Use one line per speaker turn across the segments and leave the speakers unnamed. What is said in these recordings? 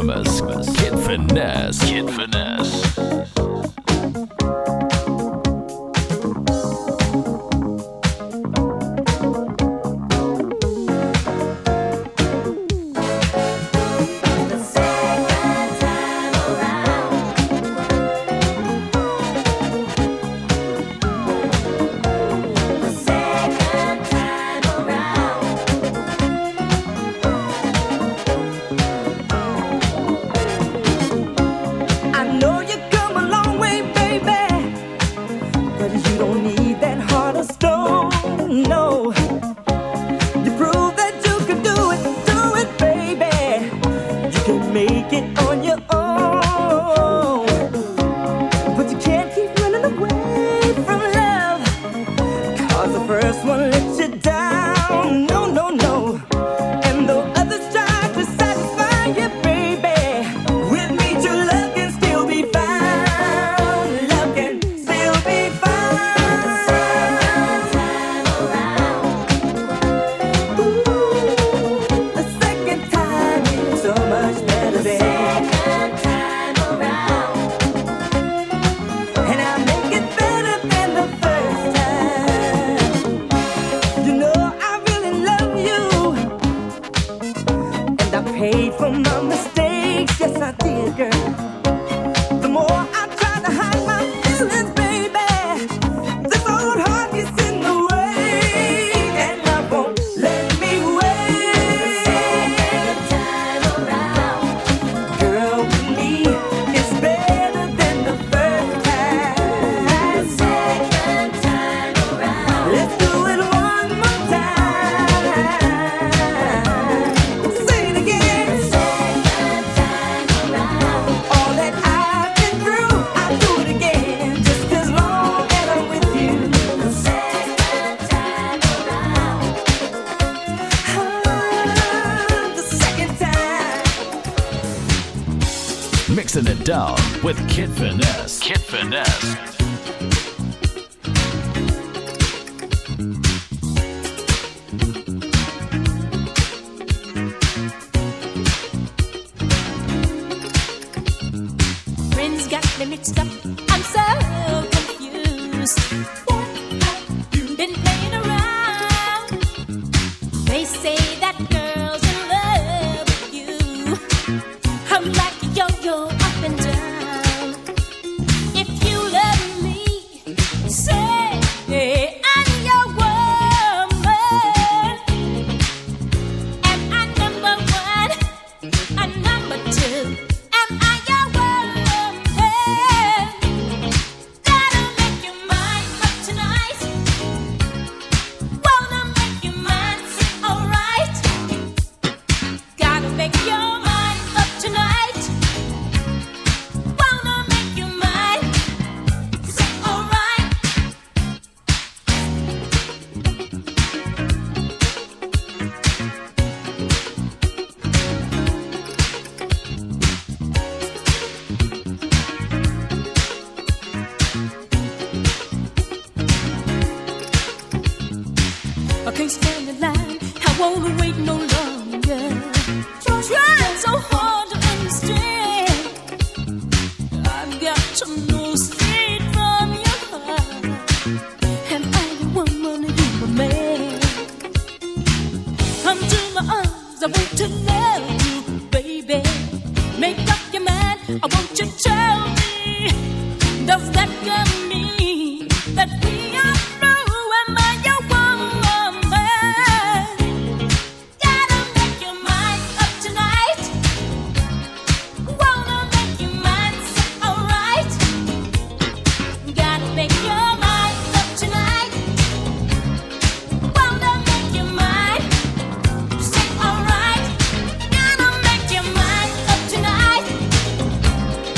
infamous Kid Finesse. Kid Finesse. Mixing it down with Kid Finesse. Kid Finesse.
Friends got me mixed up. I'm so confused. What have you been playing around? They say that girls in love with you. I'm like a yo-yo up and down. If you love me, say I'm your woman. Am I number one? I'm number two. Am I your woman? Gotta make your mind up tonight. Wanna make your mind say alright. Gotta make your mind up tonight. Wanna make your mind say alright. I can't stand the line. I wanna wait no longer. Trying so hard to understand. I've got to know straight from your heart. Am I the woman or you a man? Come to my arms, I want to love you, baby. Make up your mind, I want you to tell me. Does that girl mean that we are through? Am I your woman? Gotta make your mind up tonight. Wanna make your mind say alright. Gotta make your mind up tonight. Wanna make your mind say alright. Gotta make your mind up tonight.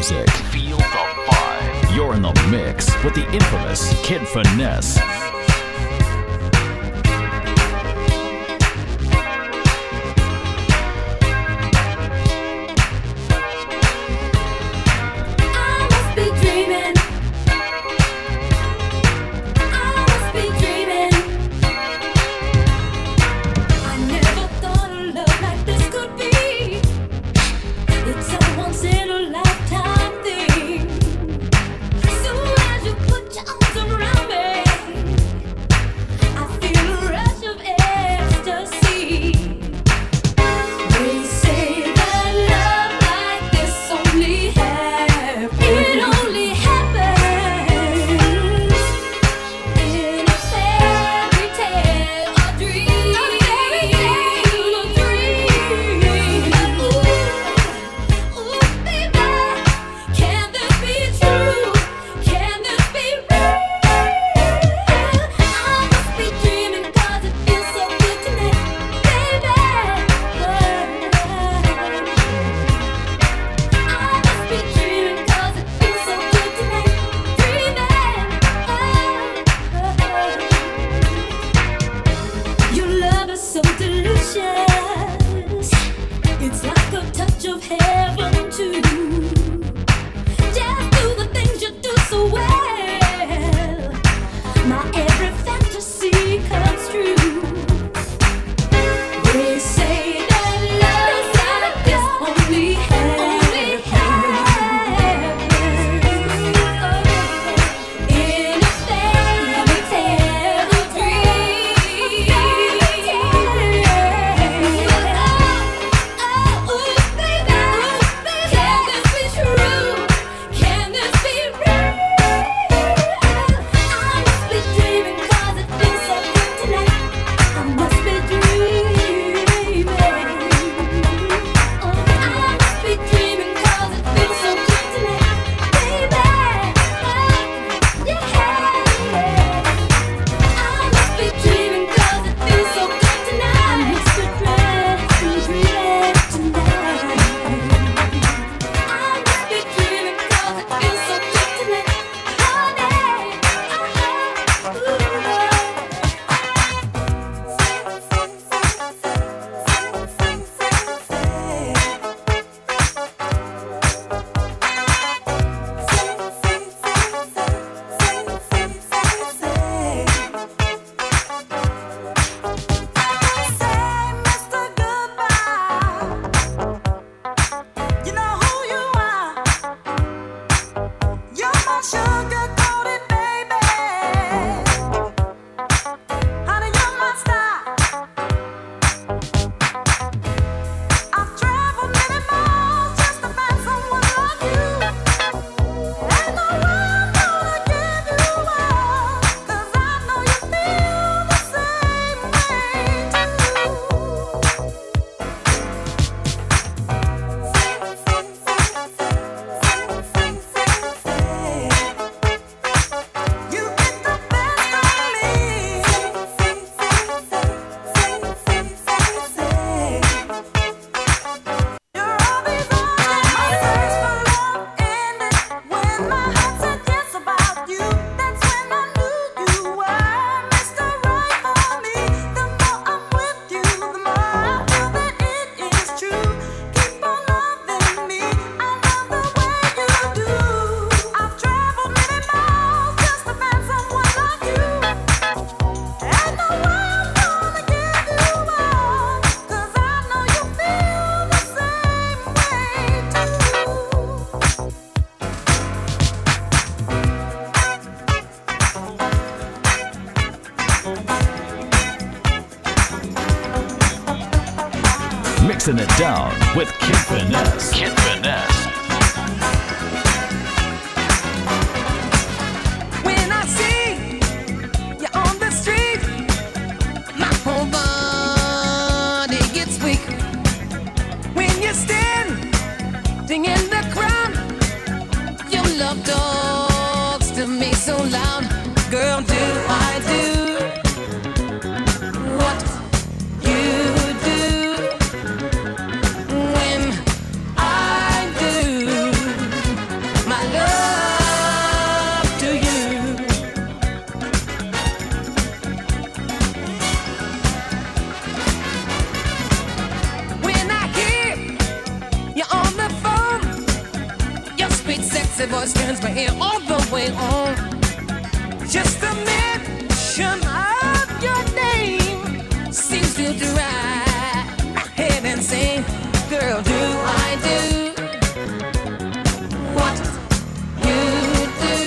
music. Feel the vibe. You're in the mix with the infamous Kid Finesse. Mixing it down with Kid Finesse. Kid Finesse.
When I see you on the street, my whole body gets weak. When you're standing in the crowd, your love talks to me so loud. Girl, do I do what you do when I do? sexy voice turns my ear all the way on. Just a mention of your name seems to drive my head insane. Girl, do I do what you do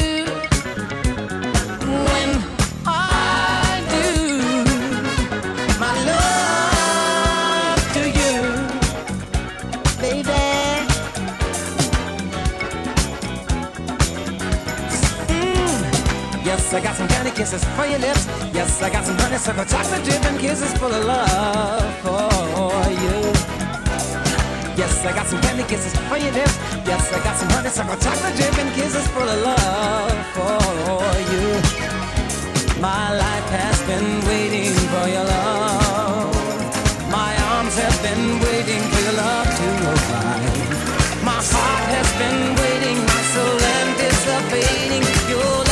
when I do my love to you, baby? Yes, I got some candy kisses for your lips. Yes, I got some honeysuckle chocolate dripping kisses full of love for you. Yes, I got some candy kisses for your lips. Yes, I got some honeysuckle chocolate dripping kisses full of love for you. My life has been waiting for your love. My arms have been waiting for your love to arrive. My heart has been waiting, my soul anticipating your love.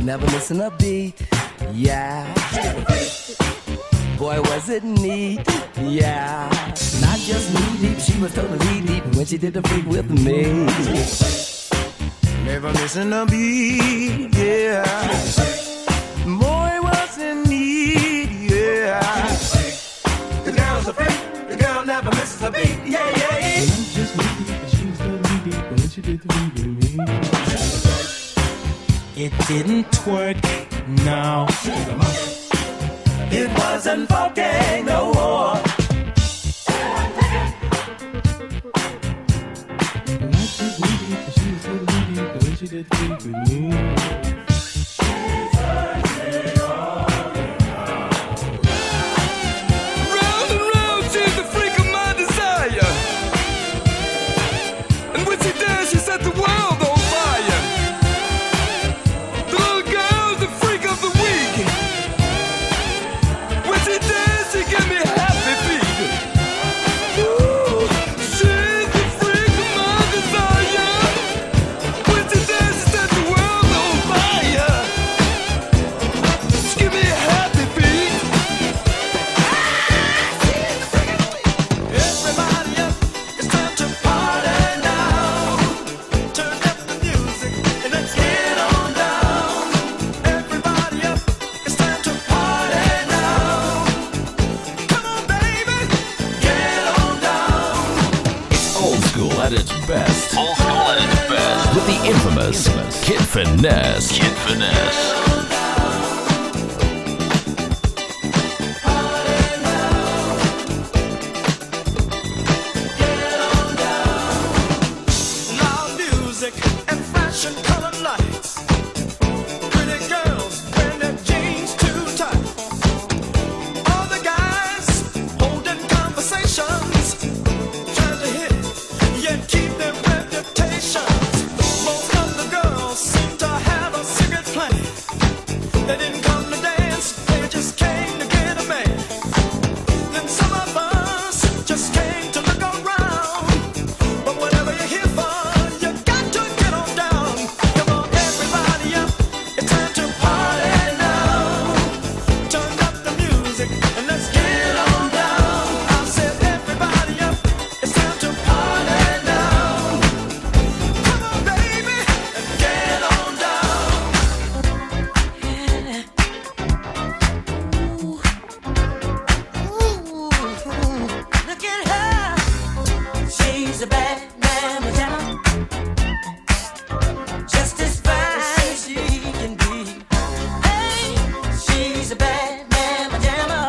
never missing a beat. Yeah. Boy, was it neat. Yeah. Not just knee deep, she was totally deep when she did the freak with me. Never missing a beat. Yeah. Boy, was it neat. Yeah. The girl's a freak. The girl never misses a beat. Yeah, yeah, yeah. Not just knee deep, she was totally deep when she did the freak with me.
It didn't twerk, no.
It wasn't funky no more.
Not just knee deep, but she was so knee deep when she did the freak with me.
Round and round, she's the freak of my desire. And when she does, she set the world on fire. The little girl's the freak of the week. When she does, she give me happy feet. Ooh, she's the freak of my desire. When she does, she set the world on fire. She give me happy feet.
Everybody up, it's time to party now. Turn up the music and let's get on down. Everybody up, it's time to party now. Come on, baby, get on down.
It's old school at its best. Old school at its best. With the infamous Kid Finesse. Kid Finesse.
Loud music and fashion colored lights. Pretty girls wearing their jeans too tight. All the guys holding conversations, trying to hit yet keep their reputations. Most of the girls seem to have a secret plan. They didn't come to dance, they just came to get a man. Then some of us just came to look around. But whatever you're here for, you got to get on down. Come on, everybody up, it's time to party now. Turn up the music and let's get on down. I said everybody up, it's time to party now. Come on, baby, and get on down. Look at her. She's a bad mamma jamma. Just as fine as she can be. Hey, she's a bad mamma jamma.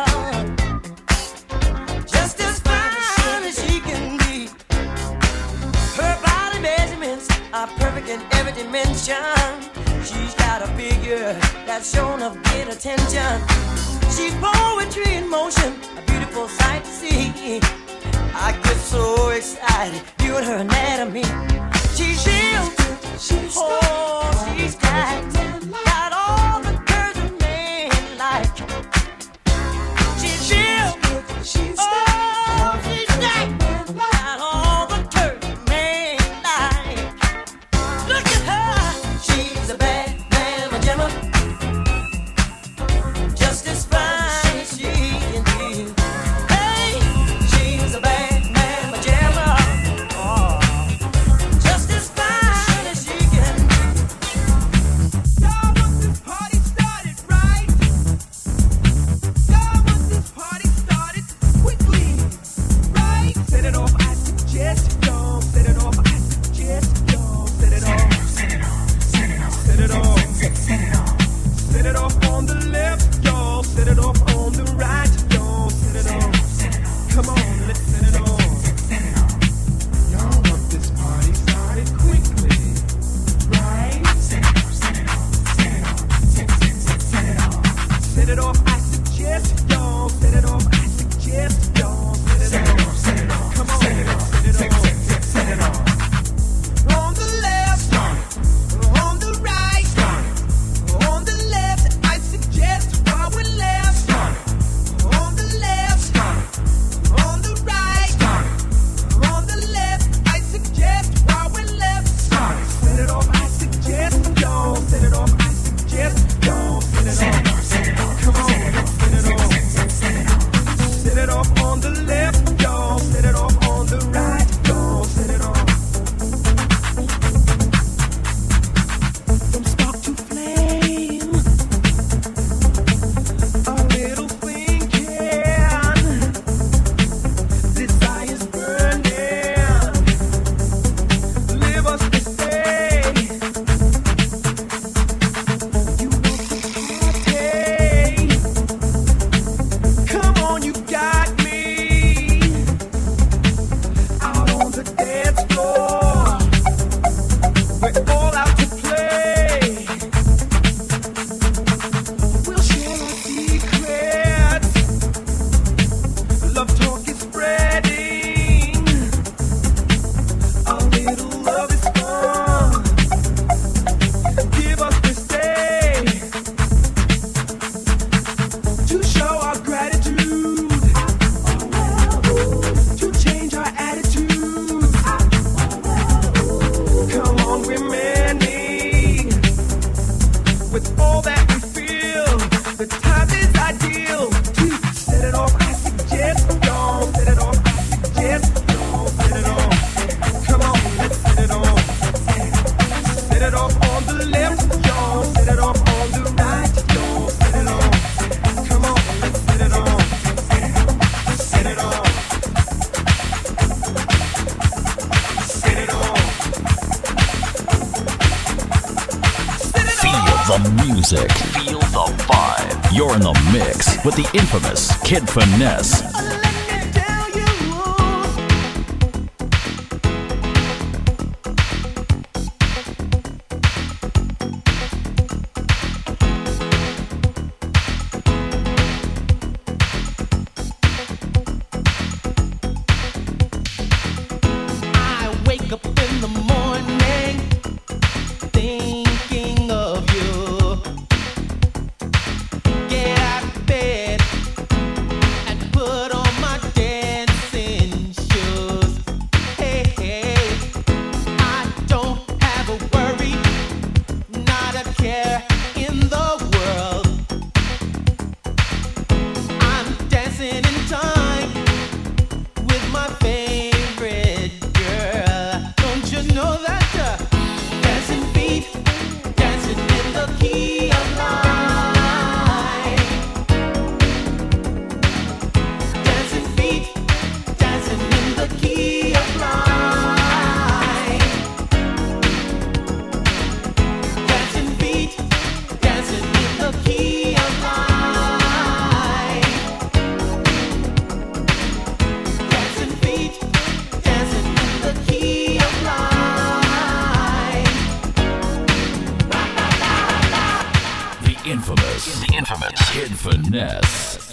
Just as fine as she can be. Her body measurements are perfect in every dimension. She's got a figure that's shown of great attention. She's poetry in motion, a beautiful sight to see. I get so excited viewing her anatomy. She's real good, she's got all the curves a man like. She's real good, she's got all the curves a man like. Look at her, she's a bad mamma jamma. Just as fine as she can be. Hey, she's a bad mamma jamma. Oh, just as fine
it off on the left, y'all. Set it off on the right, y'all. Set it off. Come on, let's set it off. Set it off. Set it off.
Feel the music. Feel the vibe. You're in the mix with the infamous Kid Finesse. The infamous Kid Finesse.